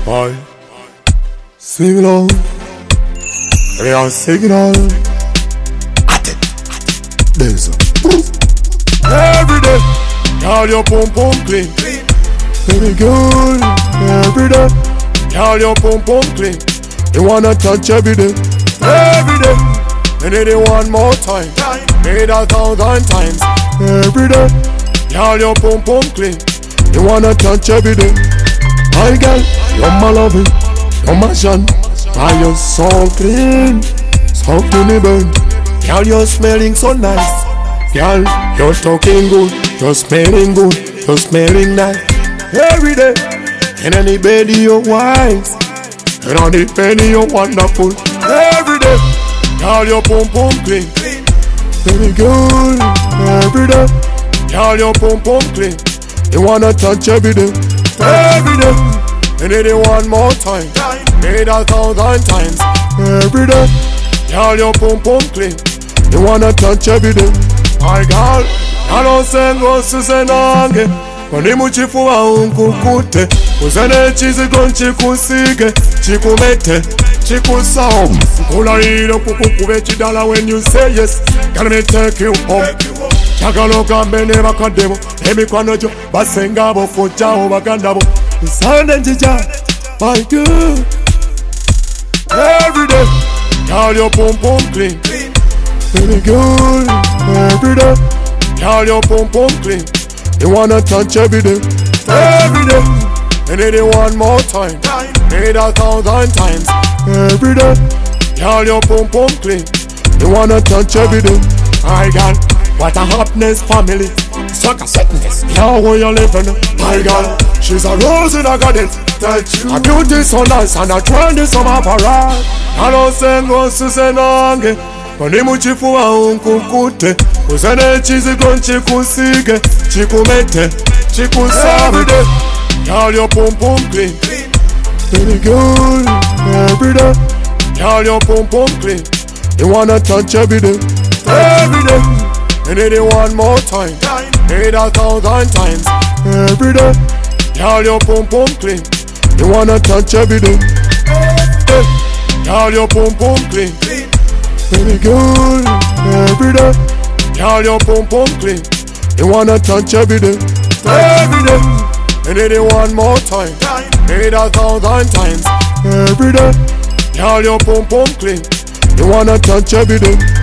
Boy, sing along. We are singing all. There's every day. Girl, your pum pum clean. Baby girl, every day. Girl, your pum pum clean. You wanna touch every day. Every day. You need it one more time. Need 1,000 times. Every day. Girl, your pum pum clean. You wanna touch every day. My girl, you're my loving, you're my son. And you're so clean, so clean burn. Girl, you're smelling so nice. Girl, you're talking good, you're smelling good, you're smelling nice. Every day, in any bed you're wise, and on the bed you're wonderful. Every day, girl, your pum pum clean. Baby girl, every day, girl, your pum pum clean. You wanna touch every day. Every day, you need it one more time. Need 1,000 times. Every day, girl, your pum pum clean. You wanna touch every day. My girl, I don't say go susenange. Koni muchifuwa unkukute. Uzene chizi gonchikusige. Chikumete, chikusao. Kula hilo kukukube chidala when you say yes. Can me take you home? Chakaloka mbene bakademo. Emi kwanojo basenga bo fuchao bagandabo. Sande njija, my girl. Every day, girl, your pum pum clean. Baby girl, every day, girl, your pum pum clean. You wanna touch every day. Every day, you need it one more time. Need 1,000 times. Every day, girl, your pum pum clean. You wanna touch every day. I got what a happiness family. Sucker sickness. Now where you living, my girl. She's a rose in a garden. A beauty so nice and a trendy summer parade. I don't send rose to senange. Koni muchifuwa unkukute. Uzene chizi gonchikusige. Chikumete, chikusave. Every day, girl, your pum pum clean. Baby girl, every day, girl, your pum pum clean. You wanna touch every day. Every day, you need it one more time. Need 1,000 times. Every day, girl, your pum pum clean. You wanna touch every day. Hey, girl, your pum pum clean. Baby girl, every day, girl, your pum pum clean. You wanna touch every day. Every day, you need it one more time. Need 1,000 times. Every day, girl, your pum pum clean. You wanna touch every day.